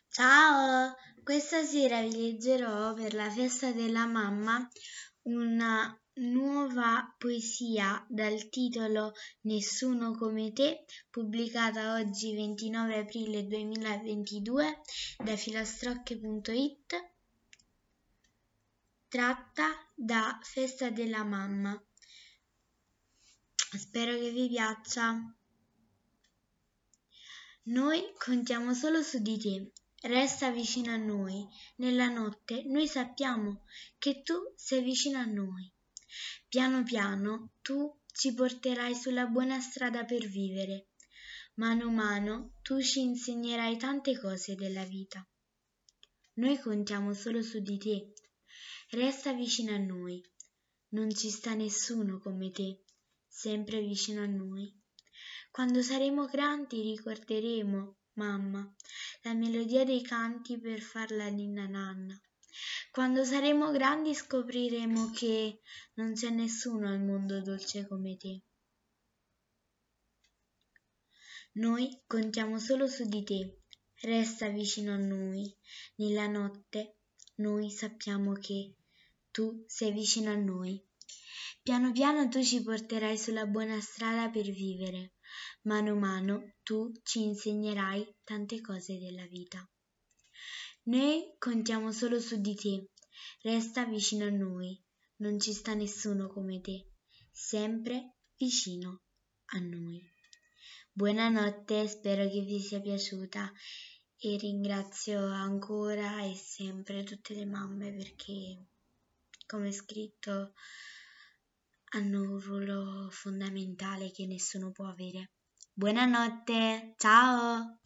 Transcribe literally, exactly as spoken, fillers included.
Ciao, questa sera vi leggerò per la festa della mamma una nuova poesia dal titolo Nessuno come te, pubblicata oggi ventinove aprile duemilaventidue da filastrocche punto it, tratta da Festa della mamma. Spero che vi piaccia. Noi contiamo solo su di te. Resta vicino a noi. Nella notte noi sappiamo che tu sei vicino a noi. Piano piano tu ci porterai sulla buona strada per vivere. Mano a mano tu ci insegnerai tante cose della vita. Noi contiamo solo su di te. Resta vicino a noi. Non ci sta nessuno come te, sempre vicino a noi. Quando saremo grandi ricorderemo, mamma, la melodia dei canti per farla ninna nanna. Quando saremo grandi scopriremo che non c'è nessuno al mondo dolce come te. Noi contiamo solo su di te, resta vicino a noi. Nella notte noi sappiamo che tu sei vicino a noi. Piano piano tu ci porterai sulla buona strada per vivere. Mano a mano tu ci insegnerai tante cose della vita. Noi contiamo solo su di te, resta vicino a noi. Non ci sta nessuno come te, sempre vicino a noi. Buonanotte, spero che vi sia piaciuta e ringrazio ancora e sempre tutte le mamme perché, come scritto, hanno un ruolo fondamentale che nessuno può avere. Buonanotte, ciao!